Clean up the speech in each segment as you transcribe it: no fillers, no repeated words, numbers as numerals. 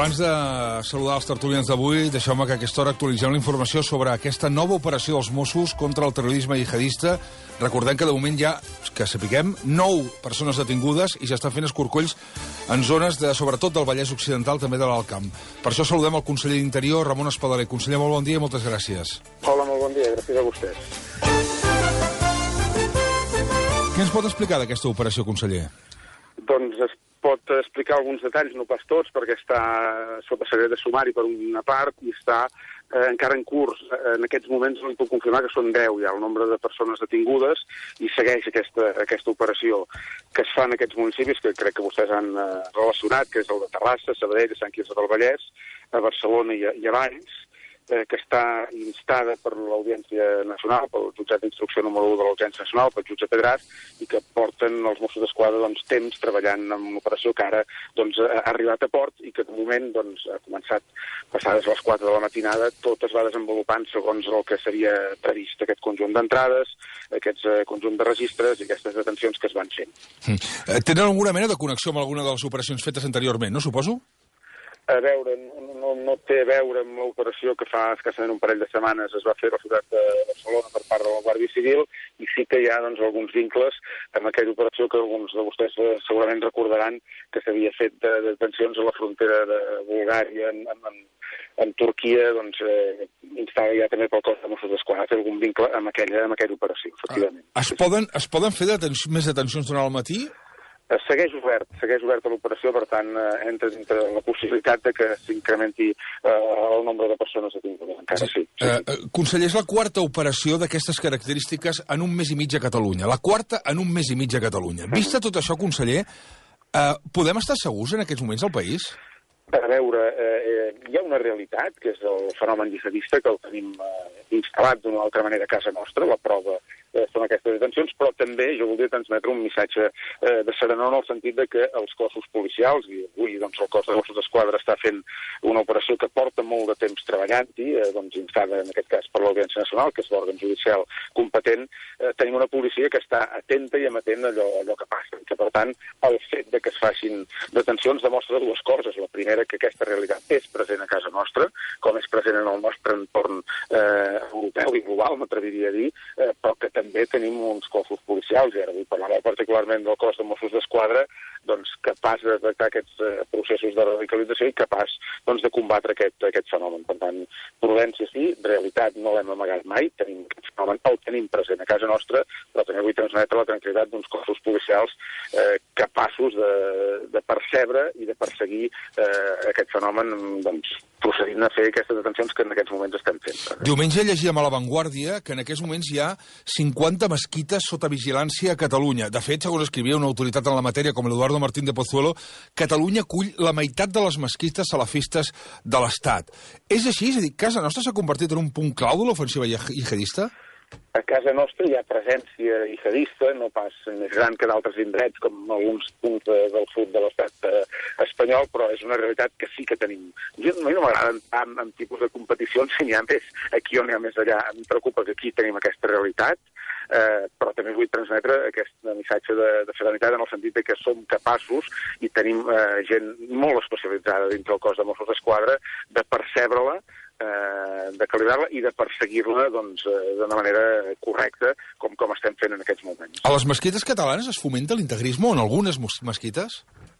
abans de saludar els tertulians d'avui, deixeu-me que a aquesta hora actualitzem la informació sobre aquesta nova operació dels Mossos contra el terrorisme jihadista. Recordem que de moment ja, que sapiguem, 9 persones detingudes i s'estan fent escorcolls en zones, sobretot del Vallès Occidental, també de l'Alt Camp. Per això saludem el conseller d'Interior, Ramon Espadaler. Conseller, molt bon dia i moltes gràcies. Hola, molt bon dia, gràcies a vostès. Què ens pot explicar d'aquesta operació, conseller? Doncs es pot explicar alguns detalls, no pas tots, perquè està sota secret de sumari per una part i està encara en curs. En aquests moments no li puc confirmar que són 10 ja el nombre de persones detingudes i segueix aquesta operació que es fa en aquests municipis que crec que vostès han relacionat, que és el de Terrassa, Sabadell, Sant Quirze del Vallès, a Barcelona i a Valls, que està instada per l'Audiència Nacional, pel jutjat d'instrucció número 1 de l'Audiència Nacional, pel jutge Pedràs, i que porten els Mossos d'Esquadra temps treballant en una operació que ara ha arribat a port i que de moment ha començat passades les 4 de la matinada, tot es va desenvolupant segons el que seria previst, aquest conjunt d'entrades, aquest conjunt de registres i aquestes detencions que es van fent. Tenen alguna mena de connexió amb alguna de les operacions fetes anteriorment, no, suposo? A veure, no té a veure amb l'operació que fa escassament un parell de setmanes es va fer a la ciutat de Barcelona per part de la Guàrdia Civil i sí que hi ha alguns vincles amb aquella operació que alguns de vostès segurament recordaran que s'havia fet de detencions a la frontera de Bulgària en Turquia, instada ja també pel cos de Mossos d'Esquadra, té algun vincle amb aquella operació, efectivament. Es poden fer més detencions durant el matí? Segueix oberta l'operació, per tant, entra dintre la possibilitat de que s'incrementi el nombre de persones detingudes. Encara sí. Conseller, és la quarta operació d'aquestes característiques en un mes i mig a Catalunya. La quarta en un mes i mig a Catalunya. Vista tot això, conseller, podem estar segurs en aquests moments al país? A veure, hi ha una realitat, que és el fenomen jihadista, que el tenim instal·lat d'una altra manera a casa nostra, la prova són aquestes detencions, però també jo voldria transmetre un missatge de serenor en el sentit de que els cossos policials, i avui el cos de Mossos d'Esquadra està fent una operació que porta molt de temps treballant-hi, instada en aquest cas per l'Audiència Nacional, que és l'òrgan judicial competent, tenim una policia que està atenta i amatent a allò que passa, que per tant el fet de que es facin detencions demostra dues coses. La primera, que aquesta realitat és present a casa nostra, com és present en el nostre entorn europeu i global, m'atreviria a dir, però que també tenim uns cossos policials, i ara vull parlar molt particularment del cos de Mossos d'Esquadra, capaç de detectar aquests processos de radicalització i capaç de combatre aquest fenomen. Per tant, prudència sí, realitat no l'hem amagat mai, tenim aquest fenomen, el tenim present a casa nostra, però també vull transmetre la tranquil·litat d'uns cossos policials capaços de percebre i de perseguir aquest fenomen, procedint a fer aquestes detencions que en aquests moments estem fent. Diumenge llegíem a La Vanguardia que en aquests moments hi ha 50 mesquites sota vigilància a Catalunya. De fet, segons escrivia una autoritat en la matèria com l'Eduardo Martín de Pozuelo, Catalunya acull la meitat de les mesquites salafistes de l'Estat. És així? És a dir, casa nostra s'ha convertit en un punt clau de l'ofensiva jihadista? A casa nostra hi ha presència jihadista, no pas més gran que d'altres indrets, com alguns punts del sud de l'estat espanyol, però és una realitat que sí que tenim. A mi no m'agrada entrar en tipus de competicions, si n'hi ha més aquí o n'hi ha més allà. Em preocupa que aquí tenim aquesta realitat, però també vull transmetre aquest missatge de serenitat en el sentit que som capaços i tenim gent molt especialitzada dintre el cos de Mossos d'Esquadra de percebre-la, de calibrar-la i de perseguir-la d'una manera correcta, com estem fent en aquests moments. A les mesquites catalanes es fomenta l'integrisme o en algunes mesquites?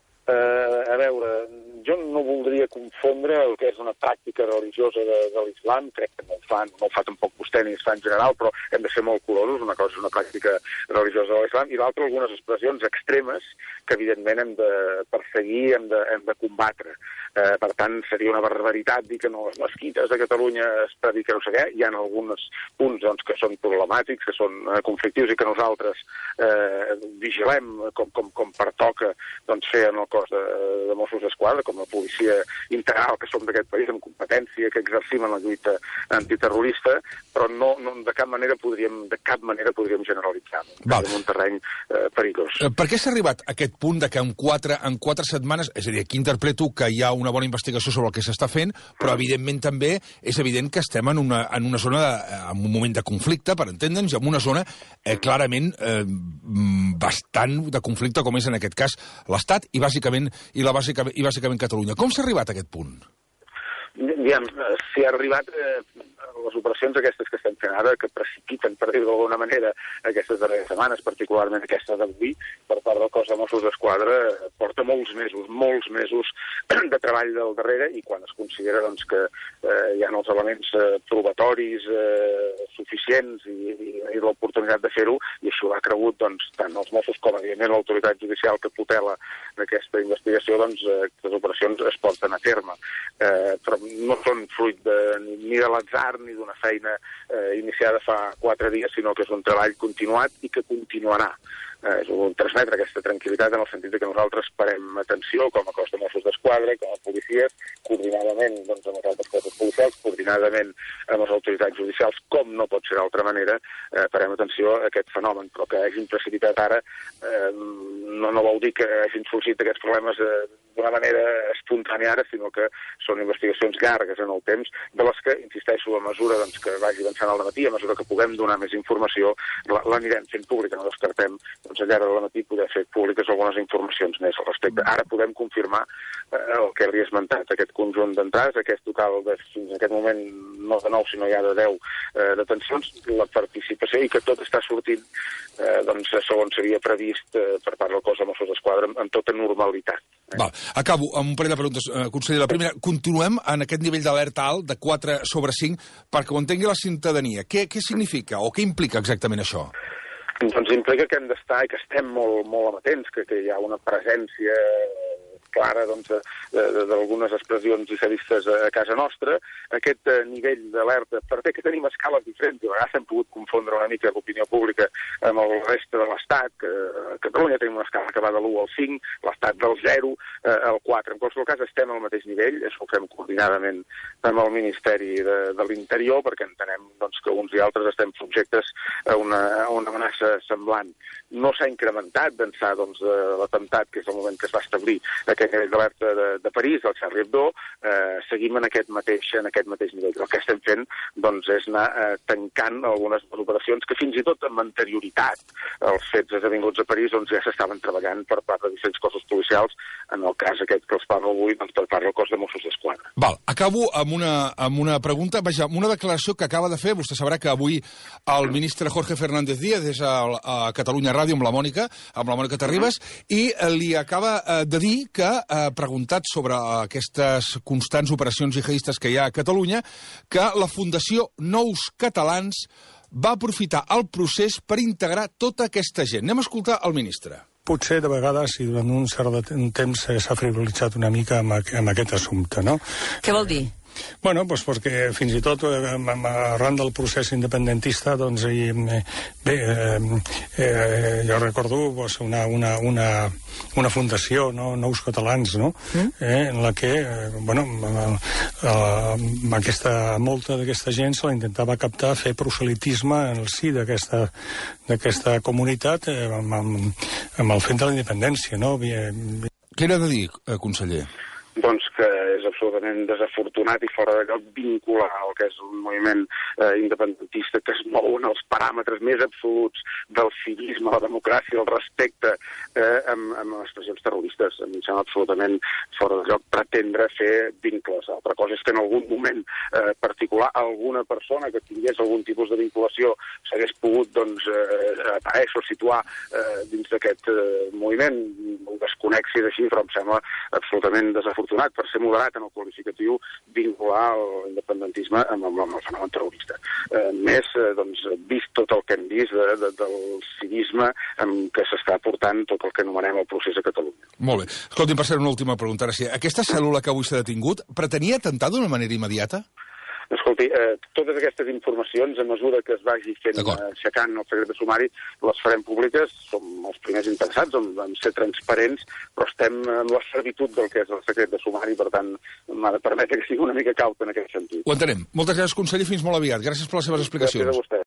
A veure, jo no voldria confondre el que és una pràctica religiosa de l'islam, crec que no ho fa tampoc vostè ni es fa en general, però hem de ser molt curosos, una cosa és una pràctica religiosa de l'islam i l'altra algunes expressions extremes que evidentment hem de perseguir, hem de combatre. Per tant, seria una barbaritat dir que no les mesquites de Catalunya es predica no sé què. Hi ha alguns punts que són problemàtics, que són conflictius i que nosaltres vigilem com pertoca fer en el cos de Mossos d'Esquadra, com a policia integral que som d'aquest país, amb competència, que exercim en la lluita antiterrorista, però de cap manera podríem generalitzar. És un terreny perillós. Per què s'ha arribat a aquest punt de que en 4 setmanes, és a dir, aquí interpreto que hi ha una bona investigació sobre el que s'està fent, però evidentment també és evident que estem en una zona, en un moment de conflicte, per entendre'ns, i en una zona clarament bastant de conflicte, com és en aquest cas l'Estat i bàsicament Catalunya. Com s'ha arribat a aquest punt? Diguem, s'hi ha arribat les operacions aquestes que estem fent ara, que precipiten, per dir-ho d'alguna manera, aquestes darreres setmanes, particularment aquesta d'avui, per part del cos de Mossos d'Esquadra, porta molts mesos de treball del darrere, i quan es considera doncs, que hi ha els elements probatoris suficients i l'oportunitat de fer-ho, i això ho ha cregut doncs, tant els Mossos com, evidentment, l'autoritat judicial que tutela aquesta investigació, doncs, les operacions es porten a terme. Però no són fruit ni de l'atzar ni d'una feina iniciada fa 4 dies, sinó que és un treball continuat i que continuarà. És transmetre aquesta tranquil·litat en el sentit que nosaltres parem atenció com a cos de Mossos d'Esquadra, com a policies, coordinadament doncs, amb els altres cossos policials, coordinadament amb les autoritats judicials, com no pot ser d'altra manera, parem atenció a aquest fenomen. Però que hagin precipitat ara no vol dir que hagin sorgit aquests problemes d'una manera espontània ara, sinó que són investigacions llargues en el temps, de les que, insisteixo, a mesura doncs, que vagi avançant al matí, a mesura que puguem donar més informació, l'anirem fent pública, no descartem doncs, al llarg del matí poder fer públiques algunes informacions més al respecte. Ara podem confirmar el que li he esmentat, aquest conjunt d'entrades, aquest total de, fins en aquest moment, no de 9, sinó ja de 10 detencions, la participació, i que tot està sortint doncs, segons s'havia previst per part del cos de Mossos d'Esquadra amb tota normalitat. Val. Acabo amb un parell de preguntes, conseller. La primera, continuem en aquest nivell d'alerta alt de 4/5 perquè ho entengui la ciutadania. Què significa o què implica exactament això? Doncs implica que hem d'estar i que estem molt amatents, que hi ha una presència clara doncs, d'algunes expressions jihadistes a casa nostra. Aquest nivell d'alerta, perquè que tenim escales diferents, i a vegades hem pogut confondre una mica l'opinió pública amb el reste de l'Estat, que a Catalunya tenim una escala que va de l'1 al 5, l'Estat del 0 al 4. En qualsevol cas, estem al mateix nivell, això ho fem coordinadament amb el Ministeri de l'Interior, perquè entenem doncs, que uns i altres estem subjectes a una amenaça semblant. No s'ha incrementat d'ençà doncs, l'atemptat, que és el moment que es va establir aquest nivell d'alerta de París, el Charlie Hebdo, seguim en aquest mateix nivell. El que estem fent doncs, és anar tancant algunes operacions que fins i tot amb anterioritat als fets esdevinguts a París doncs, ja s'estaven treballant per part de diferents cossos policials, en el cas aquest que els parlo avui doncs, per part del cos de Mossos d'Esquadra. Val, acabo amb una pregunta, vaja, una declaració que acaba de fer, vostè sabrà que avui el ministre Jorge Fernández Díaz és a Catalunya Ràdio amb la Mònica Terribas, i li acaba de dir que, preguntat sobre aquestes constants operacions jihadistes que hi ha a Catalunya, que la Fundació Nous Catalans va aprofitar el procés per integrar tota aquesta gent. Anem a escoltar el ministre. Potser de vegades, i durant un cert temps, s'ha frivolitzat una mica amb aquest assumpte, no? Què vol dir? Bueno, doncs perquè fins i tot arran del procés independentista, doncs, jo recordo doncs, una fundació, no? Nous Catalans, no? En la que, bueno, molta d'aquesta gent se la intentava captar, fer proselitisme en el si d'aquesta comunitat amb el fet de la independència, no? Què era de dir, conseller? Doncs que és absolutament desafortunat i fora de lloc vincular el que és un moviment independentista que es mou en els paràmetres més absoluts del civisme, la democràcia, el respecte amb expressions terroristes. Em sembla absolutament fora de lloc pretendre fer vincles. Altra cosa és que en algun moment particular alguna persona que tingués algun tipus de vinculació s'hagués pogut doncs, aparèixer o situar dins d'aquest moviment. Ho desconec si és així, però em sembla absolutament desafortunat, per ser moderat en el qualificatiu, vincular l'independentisme amb el fenomen terrorista. Més, doncs, vist tot el que hem vist del civisme amb què s'està portant tot el que anomenem el procés a Catalunya. Molt bé. Escolti'm, per ser una última pregunta. Aquesta cèl·lula que avui s'ha detingut pretenia atemptar d'una manera immediata? Escolti, totes aquestes informacions, a mesura que es vagi fent aixecant el secret de sumari, les farem públiques. Som els primers interessats en ser transparents, però estem en la servitud del que és el secret de sumari, per tant, m'ha de permetre que sigui una mica caut en aquest sentit. Ho entenem. Moltes gràcies, conseller, fins molt aviat. Gràcies per les seves explicacions. Gràcies a vostè.